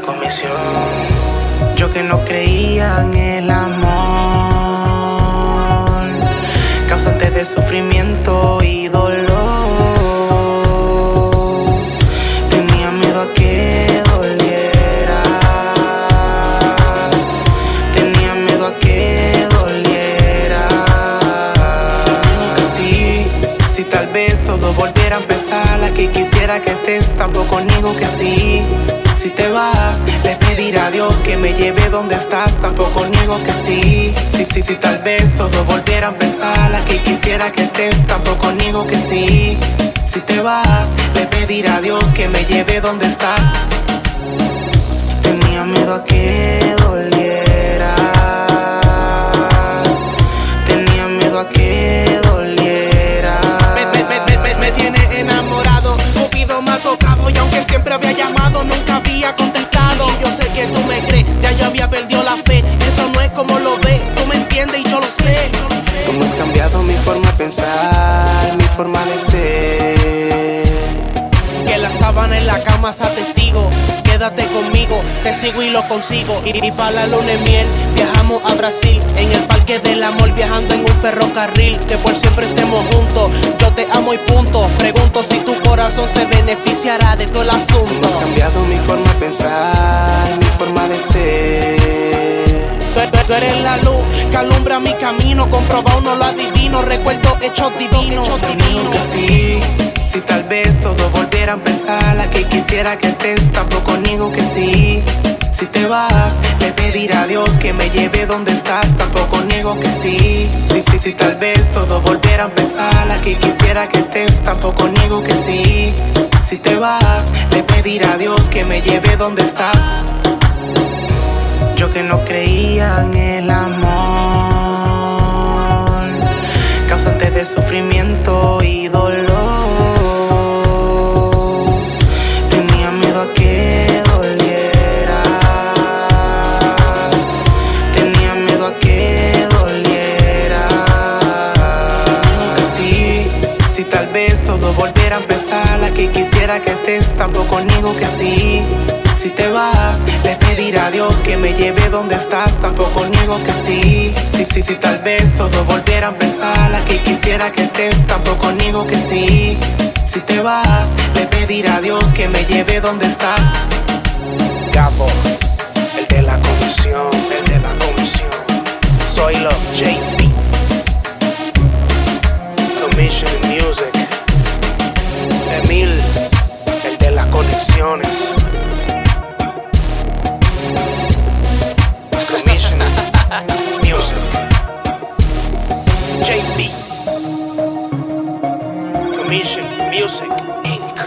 comisión. Yo que no creía en el amor, causante de sufrimiento y dolor. Tenía miedo a que doliera, tenía miedo a que doliera. Que si tal vez todo volviera a empezar, la que quisiera que estés, tampoco conmigo que sí. Si te vas, le pediré a Dios que me lleve donde estás, tampoco niego que sí. Si tal vez todo volviera a empezar, la que quisiera que estés, tampoco niego que sí. Si te vas, le pediré a Dios que me lleve donde estás. Tenía miedo a que doliera, tenía miedo a que doliera. Me tiene enamorado, Cupido me ha tocado y aunque siempre había llamado, nunca había contestado. Y yo sé que tú me crees, ya yo había perdido la fe. Esto no es como lo ves, tú me entiendes y yo lo sé. Tú me has cambiado mi forma de pensar, mi forma de ser. Que la sábana en la cama sea testigo. Quédate conmigo, te sigo y lo consigo. Y para la luna de miel viajamos a Brasil, en el parque del amor, viajando en un ferrocarril. Que por siempre estemos juntos, yo te amo y punto. Pregunto si tu corazón se beneficiará de todo el asunto. Tú me has cambiado mi forma de pensar, mi forma de ser. Tú eres la luz que alumbra mi camino, comprobado no lo adivino, recuerdo hechos divinos. Que sí, si tal vez todo volviera a empezar, la que quisiera que estés, tampoco niego que sí. Si te vas, le pediré a Dios que me lleve donde estás, tampoco niego que sí. Si tal vez todo volviera a empezar, la que quisiera que estés, tampoco niego que sí. Si te vas, le pediré a Dios que me lleve donde estás. Yo que no creía en el amor, causante de sufrimiento y dolor. Tenía miedo a que doliera, tenía miedo a que doliera. Que si tal vez todo volviera a empezar, la que quisiera que estés, tampoco niego que sí. Si te vas, le pediré a Dios que me lleve donde estás, tampoco niego que sí. Si tal vez todo volviera a empezar, la que quisiera que estés, tampoco niego que sí. Si te vas, le pediré a Dios que me lleve donde estás. Capo, el de la comisión, el de la comisión. Soy los J Beats, Commission Music. Emil, el de las conexiones. Commission Music, J Beats, Commission Music Inc.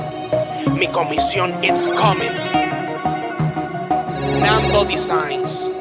Mi comisión, it's coming. Nando Designs.